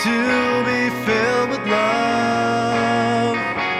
to be filled with love.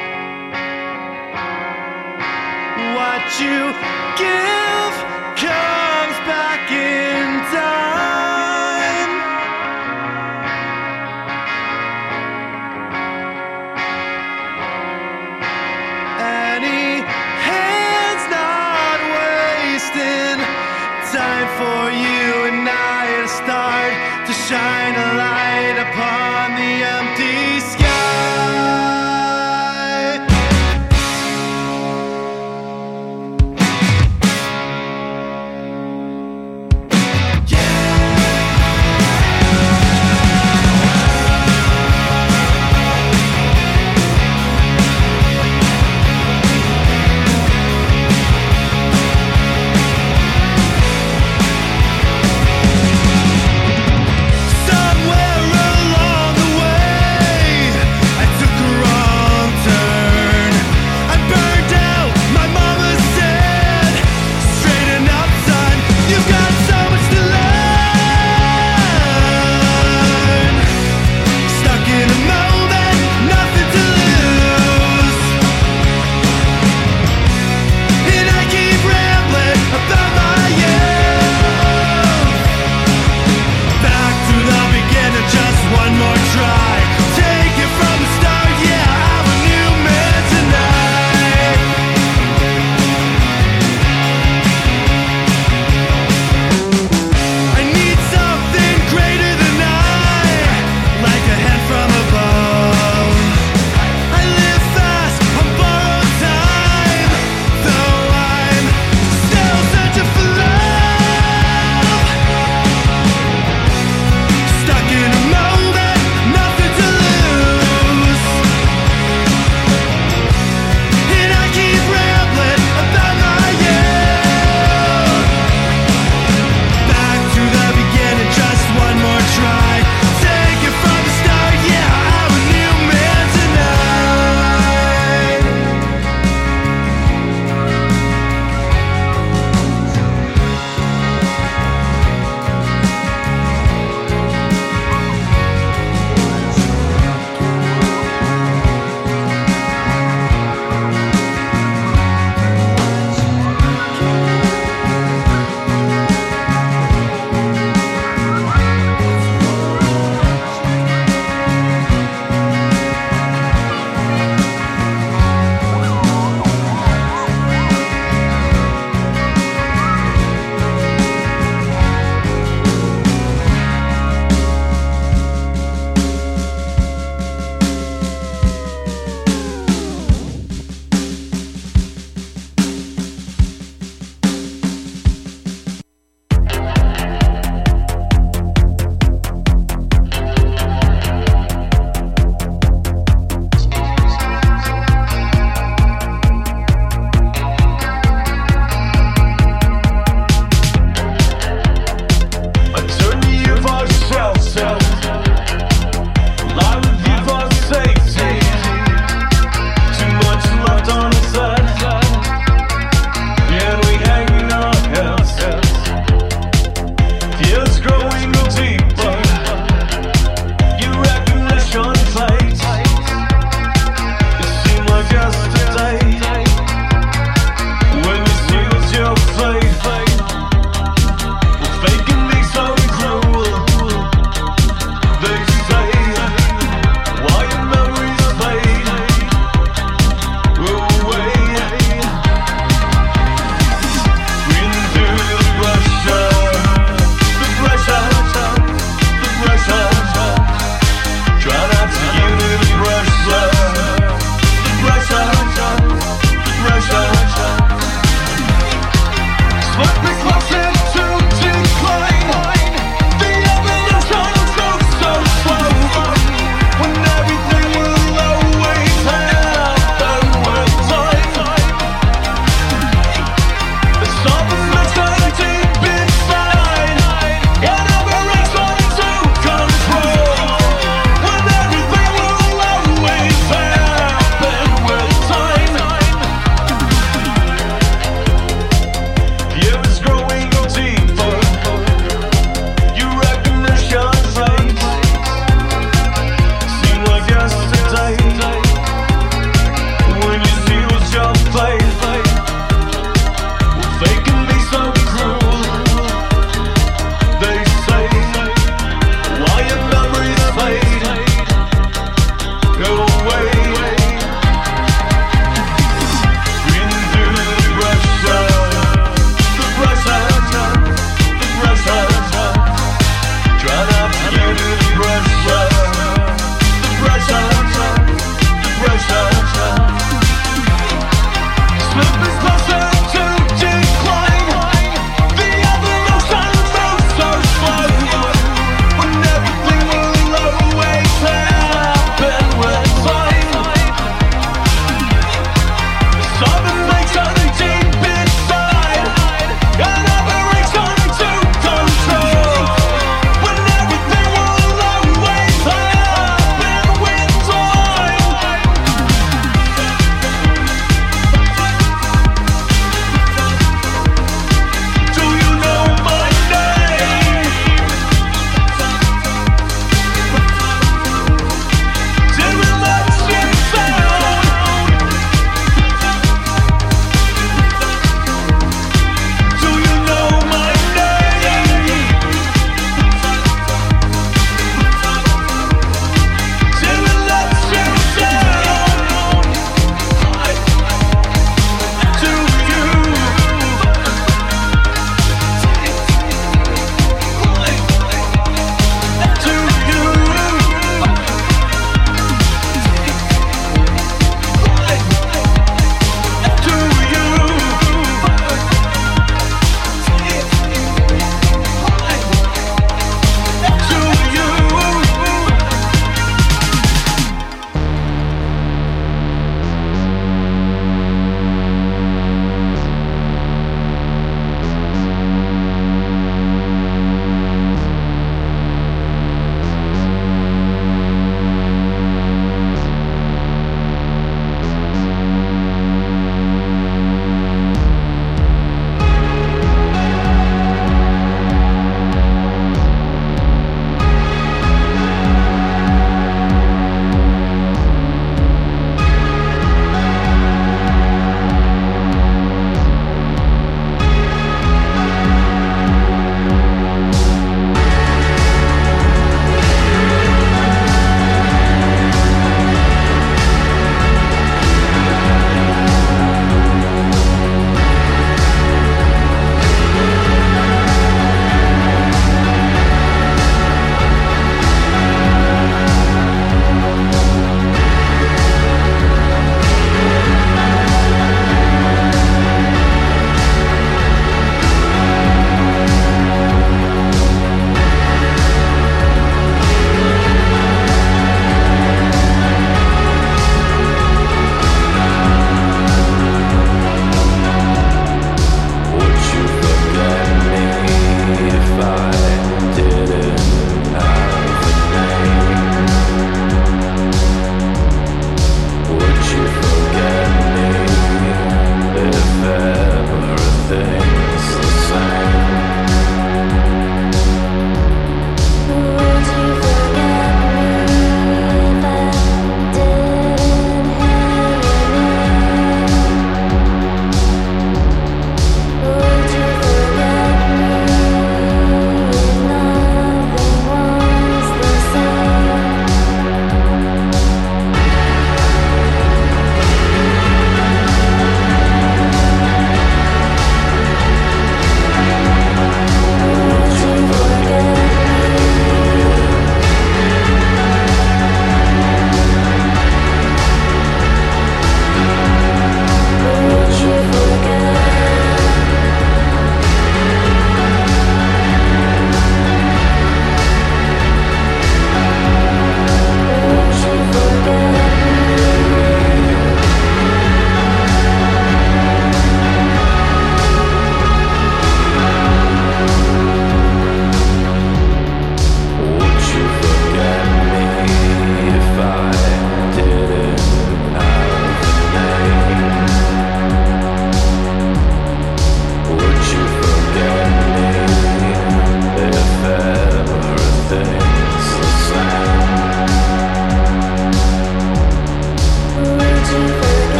What you give comes back in time. Any hand's not wasting time for you and I to start to shine a light upon the empty sky.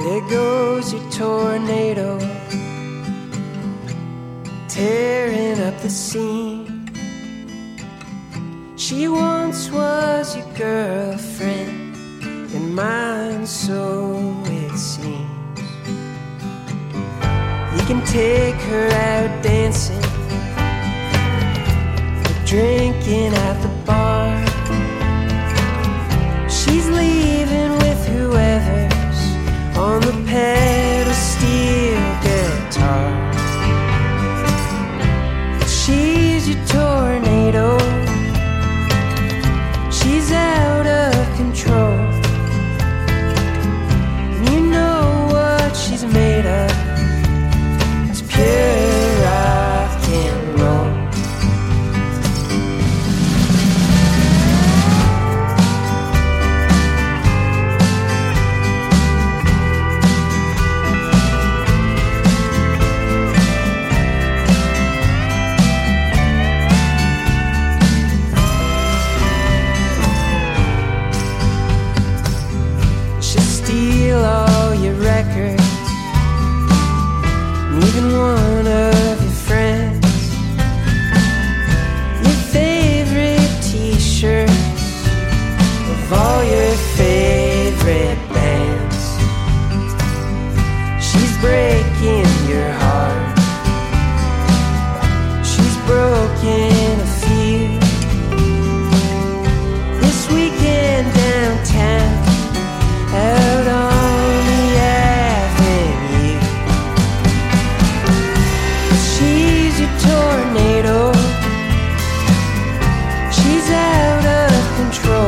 There goes your tornado, tearing up the scene. She once was your girlfriend, and mine, so it seems. You can take her out dancing, or drinking at the bar. She's leaving with whoever's on the pedal steel guitar. She's your tornado, she's out of control. You know what she's made of, it's pure rock and roll. All your records, and even one of your friends, your favorite t-shirts of all your favorite bands. She's breaking your heart, she's broken a few. This weekend downtown, out on the avenue, she's your tornado, she's out of control.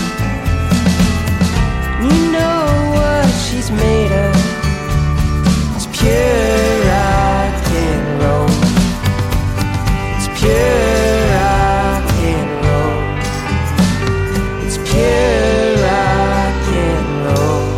You know what she's made of, it's pure rock and roll. It's pure rock and roll. It's pure rock and roll.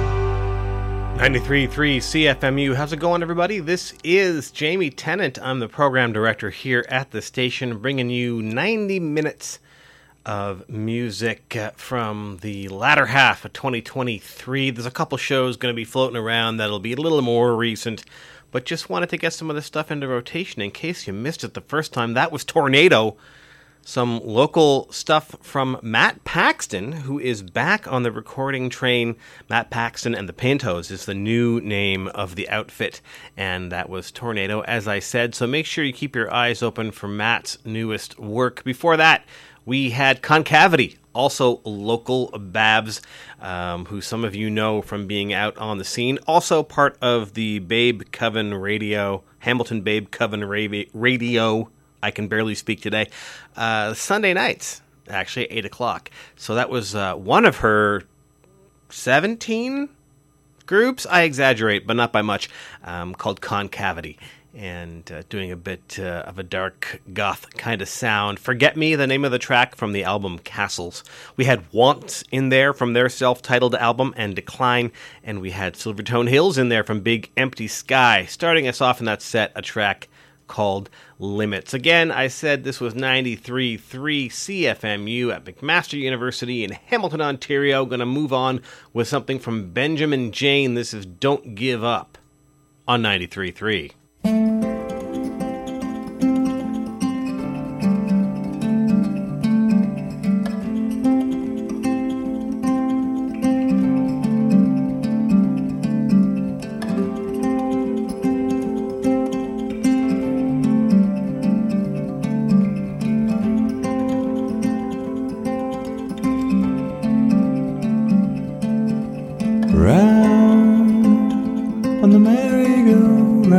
93.3 CFMU. How's it going, everybody? This is Jamie Tennant. I'm the program director here at the station, bringing you 90 minutes of music from the latter half of 2023. There's a couple shows going to be floating around that'll be a little more recent, but just wanted to get some of this stuff into rotation in case you missed it the first time. That was Tornado. Some local stuff from Matt Paxton, who is back on the recording train. Matt Paxton and the Pintos is the new name of the outfit, and that was Tornado, as I said. So make sure you keep your eyes open for Matt's newest work. Before that, we had Concavity, also local Babs, who some of you know from being out on the scene. Also part of the Babe Coven Radio, Hamilton Babe Coven Radio. I can barely speak today. Sunday nights, actually, 8 o'clock. So that was one of her 17 groups. I exaggerate, but not by much, called Concavity. And doing a bit of a dark goth kind of sound. Forget Me, the name of the track from the album Castles. We had Wants in there from their self-titled album, and Decline. And we had Silvertone Hills in there from Big Empty Sky. Starting us off in that set, a track called Limits. Again, I said this was 93.3 CFMU at McMaster University in Hamilton, Ontario. Going to move on with something from Benjamin Jane. This is Don't Give Up on 93.3. On the merry-go-round,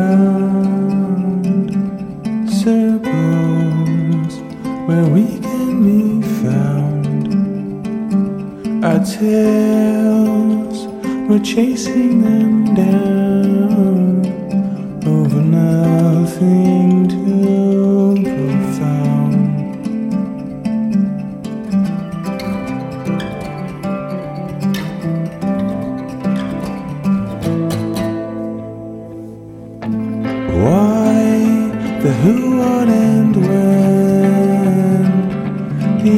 circles where we can be found. Our tails, we're chasing them down over nothing too profound. The who, what, and when, the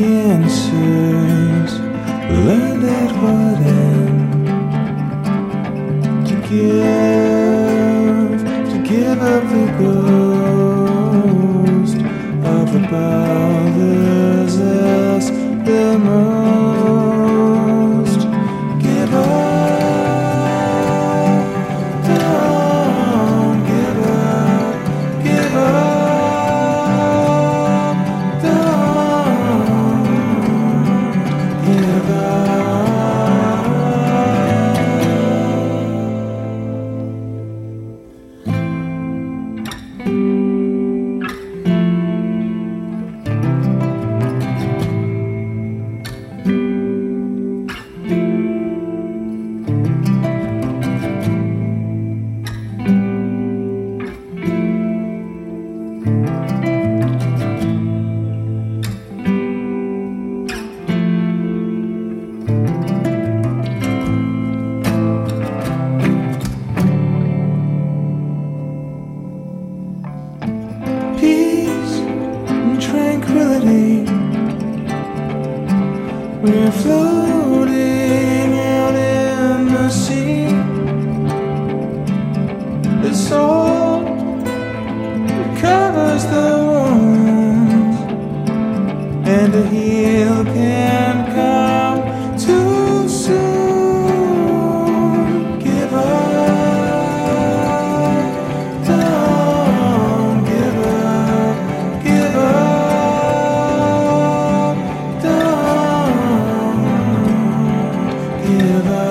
answers learned at what end. give up the ghost of the brothers as the most. Give up, don't give up, give up, don't give up. We're floating out in the sea. The salt covers the wounds, and a heal can come too soon. Give up, don't give up, give up. Give up.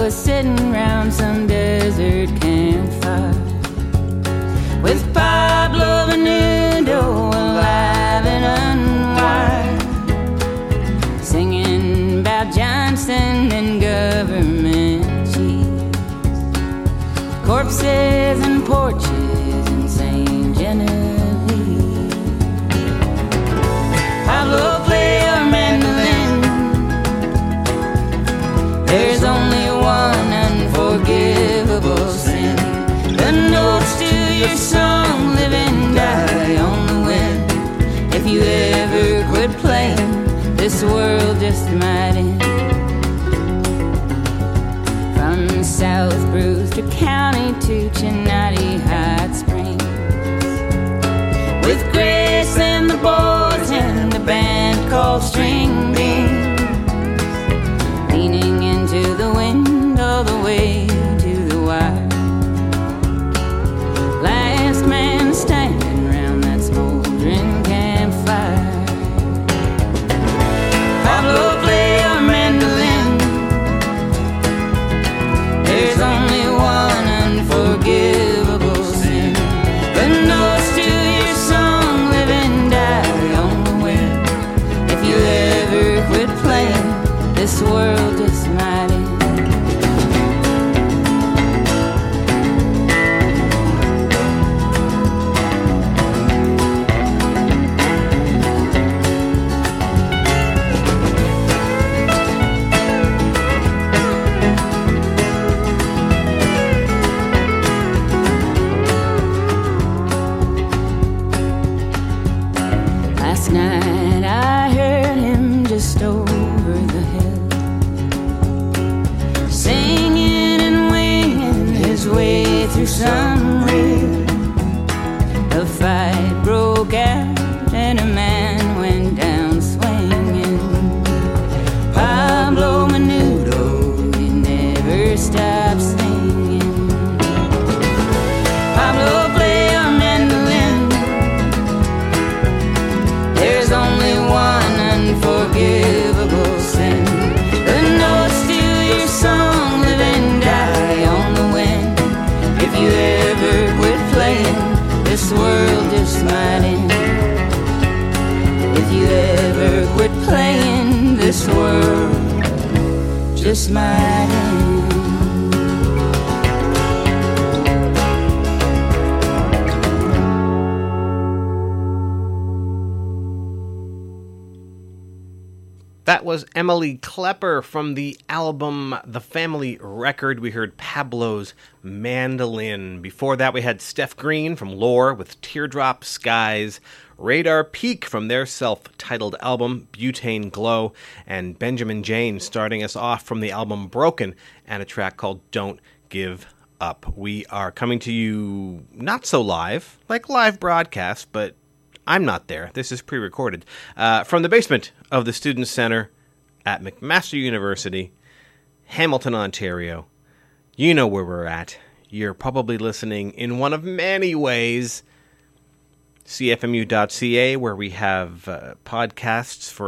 was sitting round some desert campfire with Pablo Menudo alive and unwired, singing about Johnson and government cheese, corpses and porches in St. Genevieve. Pablo, play your mandolin. There's only one unforgivable sin. The notes to your song live and die on the wind. If you ever quit playing, this world just might end. From South Brewster County to Chinati Hot Springs, with Grace and the boys and the band called String Beans, leaning into the wind all the way to the wire. Last man standing round that smoldering campfire. Pablo, play your mandolin. There's only one unforgivable sin. The notes to your song live and die on the wind. If you ever quit playing, this world just might end. Last night I heard him just over the hill, singing and winging his way through some reel. A fight broke out and a man went down swinging. Pablo Menudo, he never stopped singing. Pablo, play your mandolin. There's only one unforgivable sin. The notes to your song live and die on the wind. If you ever quit playing, this world just might end. If you ever quit playing, this world just might end. That was Emily Klepper from the album The Family Record. We heard Pablo's Mandolin. Before that, we had Steph Green from Lore with Teardrop Skies, Radar Peak from their self-titled album Butane Glow, and Benjamin Jane starting us off from the album Broken and a track called Don't Give Up. We are coming to you not so live, like live broadcast, but I'm not there. This is pre-recorded. From the basement of the Student Center at McMaster University, Hamilton, Ontario. You know where we're at. You're probably listening in one of many ways. CFMU.ca, where we have podcasts for